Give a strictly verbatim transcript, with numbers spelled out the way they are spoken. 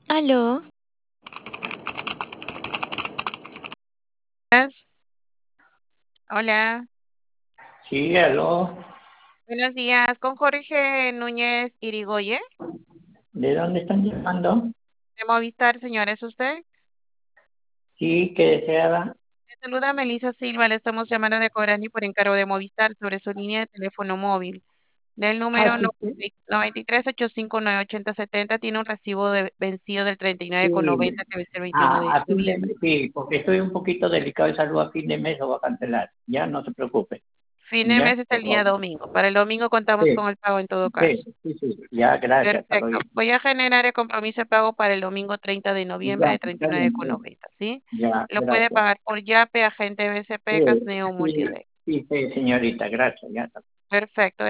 Aló, Días. Hola, Sí, aló. buenos días. Con Jorge Núñez Irigoye, ¿De dónde están llamando? de Movistar, señor, ¿es usted? Sí, que deseaba. Le saluda Melissa Silva, le estamos llamando de Corani por encargo de Movistar sobre su línea de teléfono móvil. Del Ah, número sí, sí, noventa y tres ochenta y cinco nueve ochenta setenta tiene un recibo de vencido del treinta y nueve con sí. noventa que vence el veintiuno Ah, de a fin de noviembre. mes, sí, porque estoy un poquito delicado de salud a fin de mes, lo voy a cancelar. Ya, no se preocupe. Fin de Ya, mes está por el día favor. domingo. Para el domingo contamos Sí, con el pago en todo sí, caso. sí, sí. Ya, gracias, hasta Perfecto. luego. Voy a generar el compromiso de pago para el domingo treinta de noviembre Ya, de está bien, bien. treinta y nueve con noventa, ¿sí? Ya, Lo puede gracias. pagar por Yape, Agente B C P, Sí, Casneo, sí, Multired. sí, sí, señorita, gracias. Ya está. Perfecto.